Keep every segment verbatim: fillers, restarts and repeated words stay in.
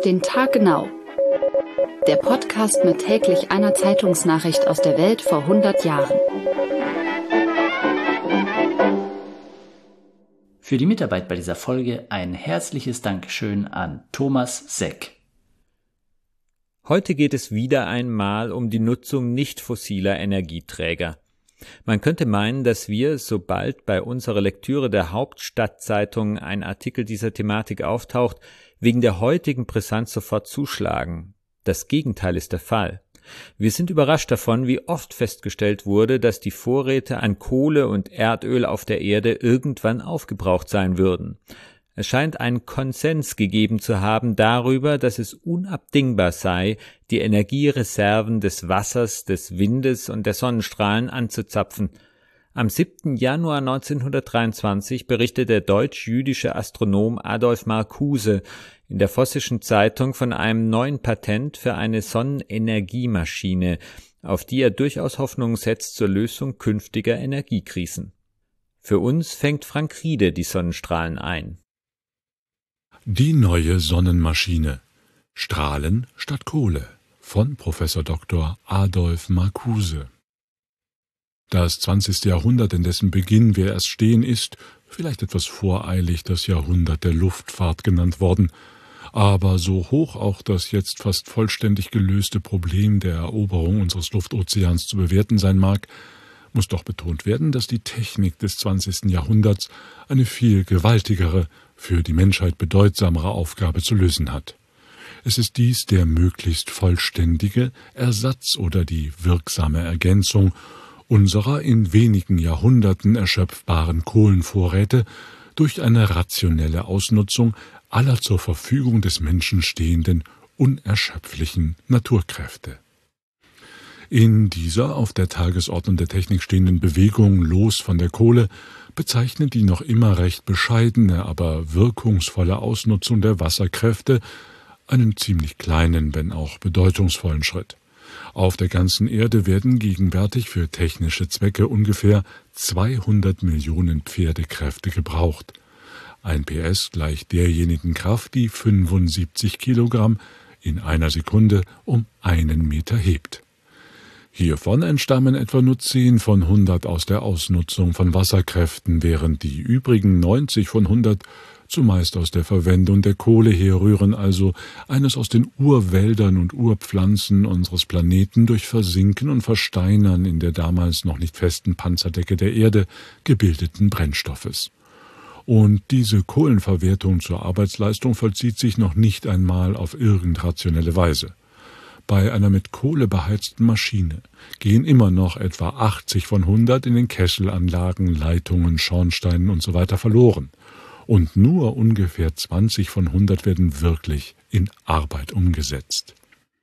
den Tag genau. Der Podcast mit täglich einer Zeitungsnachricht aus der Welt vor hundert Jahren. Für die Mitarbeit bei dieser Folge ein herzliches Dankeschön an Thomas Seck. Heute geht es wieder einmal um die Nutzung nicht fossiler Energieträger. Man könnte meinen, dass wir, sobald bei unserer Lektüre der Hauptstadtzeitung ein Artikel dieser Thematik auftaucht, wegen der heutigen Brisanz sofort zuschlagen. Das Gegenteil ist der Fall. Wir sind überrascht davon, wie oft festgestellt wurde, dass die Vorräte an Kohle und Erdöl auf der Erde irgendwann aufgebraucht sein würden. Es scheint einen Konsens gegeben zu haben darüber, dass es unabdingbar sei, die Energiereserven des Wassers, des Windes und der Sonnenstrahlen anzuzapfen. Am siebten Januar neunzehnhundertdreiundzwanzig berichtet der deutsch-jüdische Astronom Adolf Marcuse in der Vossischen Zeitung von einem neuen Patent für eine Sonnenenergiemaschine, auf die er durchaus Hoffnung setzt zur Lösung künftiger Energiekrisen. Für uns fängt Frank Riede die Sonnenstrahlen ein. Die neue Sonnenmaschine. Strahlen statt Kohle von Professor Doktor Adolf Marcuse. Das zwanzigste Jahrhundert, in dessen Beginn wir erst stehen, ist, vielleicht etwas voreilig, das Jahrhundert der Luftfahrt genannt worden. Aber so hoch auch das jetzt fast vollständig gelöste Problem der Eroberung unseres Luftozeans zu bewerten sein mag, muss doch betont werden, dass die Technik des zwanzigsten Jahrhunderts eine viel gewaltigere, für die Menschheit bedeutsamere Aufgabe zu lösen hat. Es ist dies der möglichst vollständige Ersatz oder die wirksame Ergänzung unserer in wenigen Jahrhunderten erschöpfbaren Kohlenvorräte durch eine rationelle Ausnutzung aller zur Verfügung des Menschen stehenden unerschöpflichen Naturkräfte. In dieser auf der Tagesordnung der Technik stehenden Bewegung los von der Kohle bezeichnet die noch immer recht bescheidene, aber wirkungsvolle Ausnutzung der Wasserkräfte einen ziemlich kleinen, wenn auch bedeutungsvollen Schritt. Auf der ganzen Erde werden gegenwärtig für technische Zwecke ungefähr zweihundert Millionen Pferdekräfte gebraucht. Ein P S gleicht derjenigen Kraft, die fünfundsiebzig Kilogramm in einer Sekunde um einen Meter hebt. Hiervon entstammen etwa nur zehn von hundert aus der Ausnutzung von Wasserkräften, während die übrigen neunzig von hundert zumeist aus der Verwendung der Kohle herrühren, also eines aus den Urwäldern und Urpflanzen unseres Planeten durch Versinken und Versteinern in der damals noch nicht festen Panzerdecke der Erde gebildeten Brennstoffes. Und diese Kohlenverwertung zur Arbeitsleistung vollzieht sich noch nicht einmal auf irgend rationelle Weise. Bei einer mit Kohle beheizten Maschine gehen immer noch etwa achtzig von hundert in den Kesselanlagen, Leitungen, Schornsteinen usw. verloren. Und nur ungefähr zwanzig von hundert werden wirklich in Arbeit umgesetzt.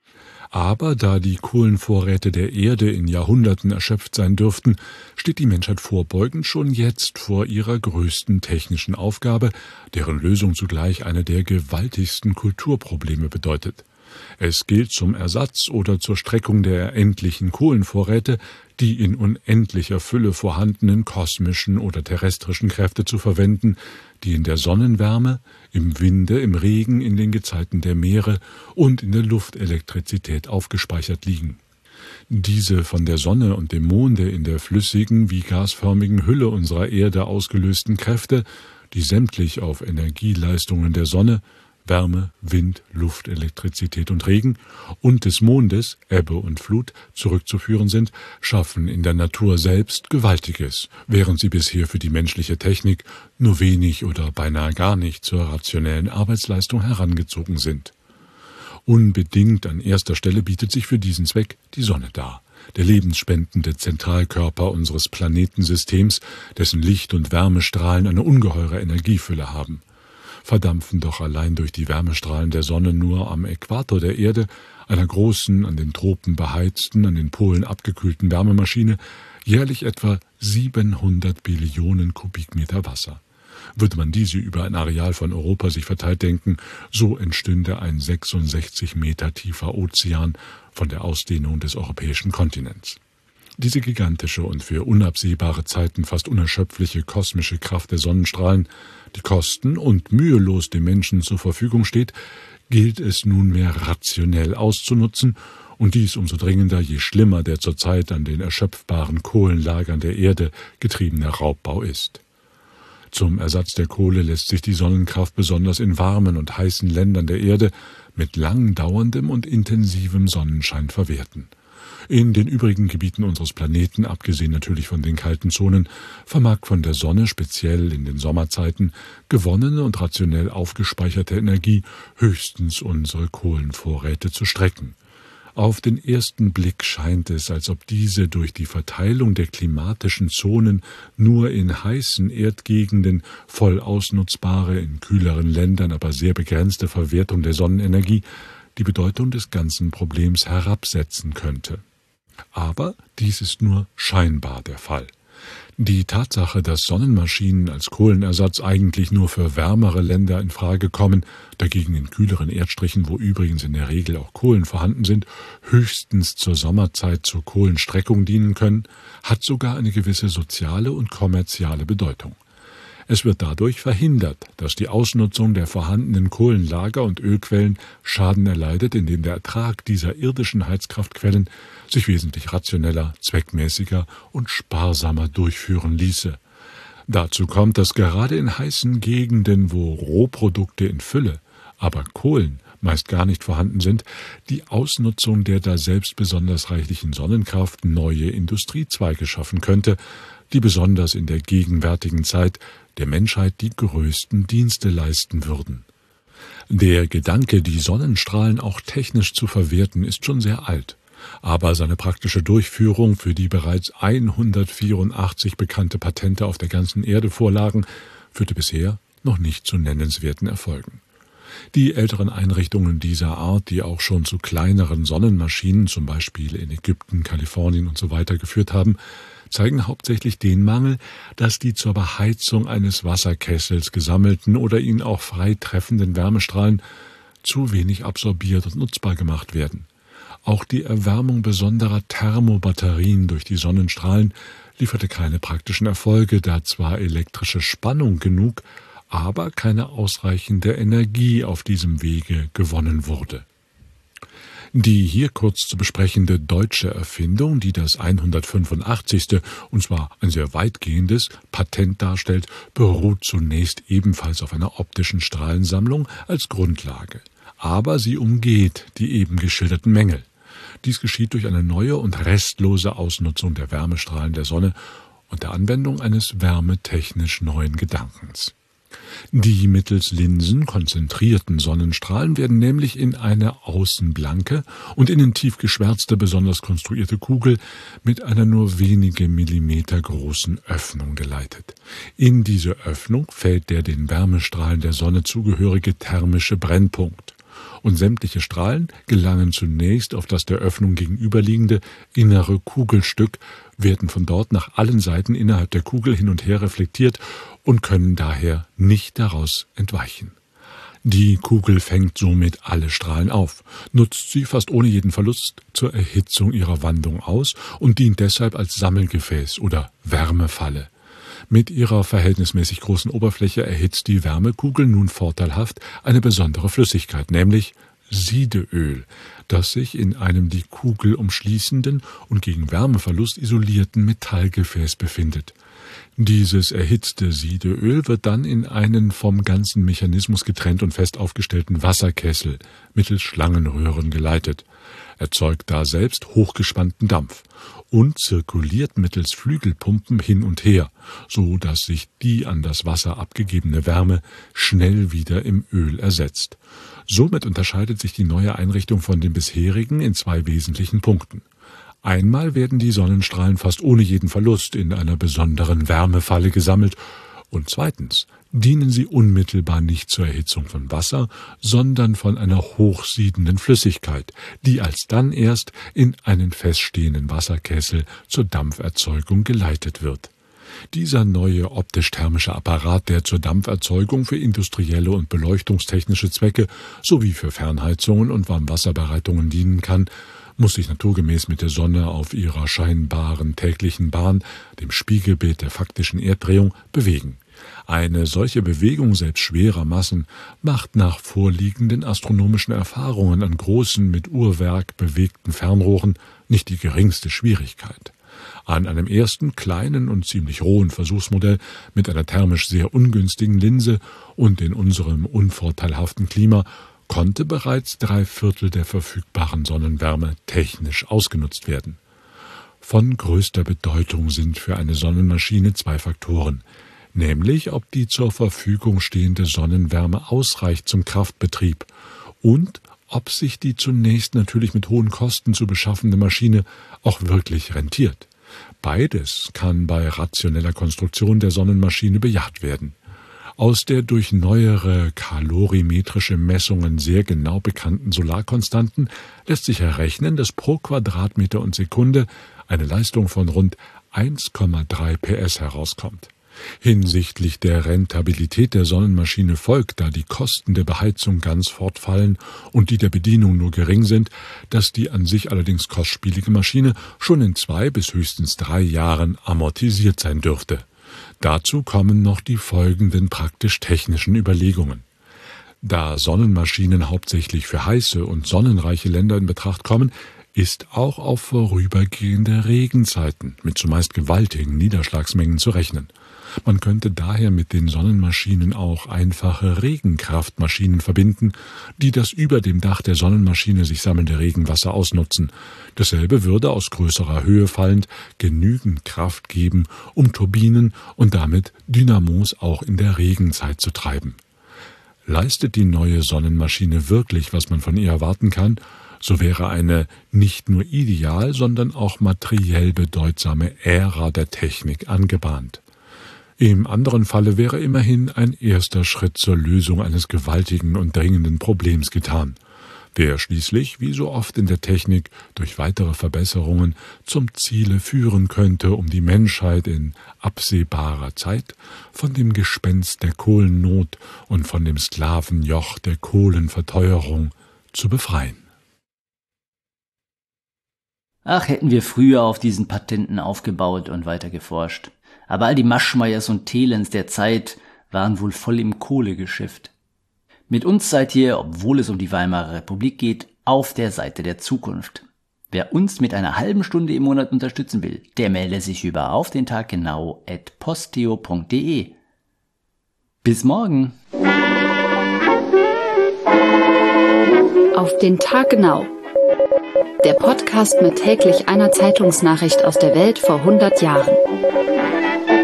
Aber da die Kohlenvorräte der Erde in Jahrhunderten erschöpft sein dürften, steht die Menschheit vorbeugend schon jetzt vor ihrer größten technischen Aufgabe, deren Lösung zugleich eine der gewaltigsten Kulturprobleme bedeutet. Es gilt zum Ersatz oder zur Streckung der endlichen Kohlenvorräte, die in unendlicher Fülle vorhandenen kosmischen oder terrestrischen Kräfte zu verwenden, die in der Sonnenwärme, im Winde, im Regen, in den Gezeiten der Meere und in der Luftelektrizität aufgespeichert liegen. Diese von der Sonne und dem Monde in der flüssigen wie gasförmigen Hülle unserer Erde ausgelösten Kräfte, die sämtlich auf Energieleistungen der Sonne, Wärme, Wind, Luft, Elektrizität und Regen und des Mondes, Ebbe und Flut, zurückzuführen sind, schaffen in der Natur selbst Gewaltiges, während sie bisher für die menschliche Technik nur wenig oder beinahe gar nicht zur rationellen Arbeitsleistung herangezogen sind. Unbedingt an erster Stelle bietet sich für diesen Zweck die Sonne dar, der lebensspendende Zentralkörper unseres Planetensystems, dessen Licht- und Wärmestrahlen eine ungeheure Energiefülle haben. Verdampfen doch allein durch die Wärmestrahlen der Sonne nur am Äquator der Erde, einer großen, an den Tropen beheizten, an den Polen abgekühlten Wärmemaschine, jährlich etwa siebenhundert Billionen Kubikmeter Wasser. Würde man diese über ein Areal von Europa sich verteilt denken, so entstünde ein sechsundsechzig Meter tiefer Ozean von der Ausdehnung des europäischen Kontinents. Diese gigantische und für unabsehbare Zeiten fast unerschöpfliche kosmische Kraft der Sonnenstrahlen, die kosten- und mühelos dem Menschen zur Verfügung steht, gilt es nunmehr rationell auszunutzen, und dies umso dringender, je schlimmer der zurzeit an den erschöpfbaren Kohlenlagern der Erde getriebene Raubbau ist. Zum Ersatz der Kohle lässt sich die Sonnenkraft besonders in warmen und heißen Ländern der Erde mit lang dauerndem und intensivem Sonnenschein verwerten. In den übrigen Gebieten unseres Planeten, abgesehen natürlich von den kalten Zonen, vermag von der Sonne, speziell in den Sommerzeiten, gewonnene und rationell aufgespeicherte Energie höchstens unsere Kohlenvorräte zu strecken. Auf den ersten Blick scheint es, als ob diese durch die Verteilung der klimatischen Zonen nur in heißen Erdgegenden voll ausnutzbare, in kühleren Ländern aber sehr begrenzte Verwertung der Sonnenenergie die Bedeutung des ganzen Problems herabsetzen könnte. Aber dies ist nur scheinbar der Fall. Die Tatsache, dass Sonnenmaschinen als Kohlenersatz eigentlich nur für wärmere Länder in Frage kommen, dagegen in kühleren Erdstrichen, wo übrigens in der Regel auch Kohlen vorhanden sind, höchstens zur Sommerzeit zur Kohlenstreckung dienen können, hat sogar eine gewisse soziale und kommerzielle Bedeutung. Es wird dadurch verhindert, dass die Ausnutzung der vorhandenen Kohlenlager und Ölquellen Schaden erleidet, indem der Ertrag dieser irdischen Heizkraftquellen sich wesentlich rationeller, zweckmäßiger und sparsamer durchführen ließe. Dazu kommt, dass gerade in heißen Gegenden, wo Rohprodukte in Fülle, aber Kohlen meist gar nicht vorhanden sind, die Ausnutzung der da selbst besonders reichlichen Sonnenkraft neue Industriezweige schaffen könnte, die besonders in der gegenwärtigen Zeit der Menschheit die größten Dienste leisten würden. Der Gedanke, die Sonnenstrahlen auch technisch zu verwerten, ist schon sehr alt, aber seine praktische Durchführung, für die bereits hundertvierundachtzig bekannte Patente auf der ganzen Erde vorlagen, führte bisher noch nicht zu nennenswerten Erfolgen. Die älteren Einrichtungen dieser Art, die auch schon zu kleineren Sonnenmaschinen, zum Beispiel in Ägypten, Kalifornien und so weiter geführt haben, zeigen hauptsächlich den Mangel, dass die zur Beheizung eines Wasserkessels gesammelten oder ihn auch frei treffenden Wärmestrahlen zu wenig absorbiert und nutzbar gemacht werden. Auch die Erwärmung besonderer Thermobatterien durch die Sonnenstrahlen lieferte keine praktischen Erfolge, da zwar elektrische Spannung genug, aber keine ausreichende Energie auf diesem Wege gewonnen wurde. Die hier kurz zu besprechende deutsche Erfindung, die das hundertfünfundachtzigste, und zwar ein sehr weitgehendes, Patent darstellt, beruht zunächst ebenfalls auf einer optischen Strahlensammlung als Grundlage. Aber sie umgeht die eben geschilderten Mängel. Dies geschieht durch eine neue und restlose Ausnutzung der Wärmestrahlen der Sonne und der Anwendung eines wärmetechnisch neuen Gedankens. Die mittels Linsen konzentrierten Sonnenstrahlen werden nämlich in eine außenblanke und innen tief geschwärzte, besonders konstruierte Kugel mit einer nur wenige Millimeter großen Öffnung geleitet. In diese Öffnung fällt der den Wärmestrahlen der Sonne zugehörige thermische Brennpunkt. Und sämtliche Strahlen gelangen zunächst auf das der Öffnung gegenüberliegende innere Kugelstück, werden von dort nach allen Seiten innerhalb der Kugel hin und her reflektiert und können daher nicht daraus entweichen. Die Kugel fängt somit alle Strahlen auf, nutzt sie fast ohne jeden Verlust zur Erhitzung ihrer Wandung aus und dient deshalb als Sammelgefäß oder Wärmefalle. Mit ihrer verhältnismäßig großen Oberfläche erhitzt die Wärmekugel nun vorteilhaft eine besondere Flüssigkeit, nämlich Sideöl, das sich in einem die Kugel umschließenden und gegen Wärmeverlust isolierten Metallgefäß befindet. Dieses erhitzte Sideöl wird dann in einen vom ganzen Mechanismus getrennt und fest aufgestellten Wasserkessel mittels Schlangenröhren geleitet, erzeugt da selbst hochgespannten Dampf und zirkuliert mittels Flügelpumpen hin und her, so dass sich die an das Wasser abgegebene Wärme schnell wieder im Öl ersetzt. Somit unterscheidet sich die neue Einrichtung von den bisherigen in zwei wesentlichen Punkten. Einmal werden die Sonnenstrahlen fast ohne jeden Verlust in einer besonderen Wärmefalle gesammelt und zweitens dienen sie unmittelbar nicht zur Erhitzung von Wasser, sondern von einer hochsiedenden Flüssigkeit, die alsdann erst in einen feststehenden Wasserkessel zur Dampferzeugung geleitet wird. Dieser neue optisch-thermische Apparat, der zur Dampferzeugung für industrielle und beleuchtungstechnische Zwecke sowie für Fernheizungen und Warmwasserbereitungen dienen kann, muss sich naturgemäß mit der Sonne auf ihrer scheinbaren täglichen Bahn, dem Spiegelbild der faktischen Erddrehung, bewegen. Eine solche Bewegung selbst schwerer Massen macht nach vorliegenden astronomischen Erfahrungen an großen, mit Uhrwerk bewegten Fernrohren nicht die geringste Schwierigkeit. An einem ersten kleinen und ziemlich rohen Versuchsmodell mit einer thermisch sehr ungünstigen Linse und in unserem unvorteilhaften Klima konnte bereits drei Viertel der verfügbaren Sonnenwärme technisch ausgenutzt werden. Von größter Bedeutung sind für eine Sonnenmaschine zwei Faktoren, nämlich ob die zur Verfügung stehende Sonnenwärme ausreicht zum Kraftbetrieb und ob sich die zunächst natürlich mit hohen Kosten zu beschaffende Maschine auch wirklich rentiert. Beides kann bei rationeller Konstruktion der Sonnenmaschine bejaht werden. Aus der durch neuere kalorimetrische Messungen sehr genau bekannten Solarkonstanten lässt sich errechnen, dass pro Quadratmeter und Sekunde eine Leistung von rund eins Komma drei P S herauskommt. Hinsichtlich der Rentabilität der Sonnenmaschine folgt, da die Kosten der Beheizung ganz fortfallen und die der Bedienung nur gering sind, dass die an sich allerdings kostspielige Maschine schon in zwei bis höchstens drei Jahren amortisiert sein dürfte. Dazu kommen noch die folgenden praktisch-technischen Überlegungen. Da Sonnenmaschinen hauptsächlich für heiße und sonnenreiche Länder in Betracht kommen, ist auch auf vorübergehende Regenzeiten mit zumeist gewaltigen Niederschlagsmengen zu rechnen. Man könnte daher mit den Sonnenmaschinen auch einfache Regenkraftmaschinen verbinden, die das über dem Dach der Sonnenmaschine sich sammelnde Regenwasser ausnutzen. Dasselbe würde aus größerer Höhe fallend genügend Kraft geben, um Turbinen und damit Dynamos auch in der Regenzeit zu treiben. Leistet die neue Sonnenmaschine wirklich, was man von ihr erwarten kann, so wäre eine nicht nur ideal, sondern auch materiell bedeutsame Ära der Technik angebahnt. Im anderen Falle wäre immerhin ein erster Schritt zur Lösung eines gewaltigen und dringenden Problems getan, der schließlich, wie so oft in der Technik, durch weitere Verbesserungen zum Ziele führen könnte, um die Menschheit in absehbarer Zeit von dem Gespenst der Kohlennot und von dem Sklavenjoch der Kohlenverteuerung zu befreien. Ach, hätten wir früher auf diesen Patenten aufgebaut und weiter geforscht. Aber all die Maschmeyers und Thelens der Zeit waren wohl voll im Kohlegeschäft. Mit uns seid ihr, obwohl es um die Weimarer Republik geht, auf der Seite der Zukunft. Wer uns mit einer halben Stunde im Monat unterstützen will, der melde sich über auf den Tag genau at posteo punkt de. Bis morgen! Auf den Tag genau. Der Podcast mit täglich einer Zeitungsnachricht aus der Welt vor hundert Jahren.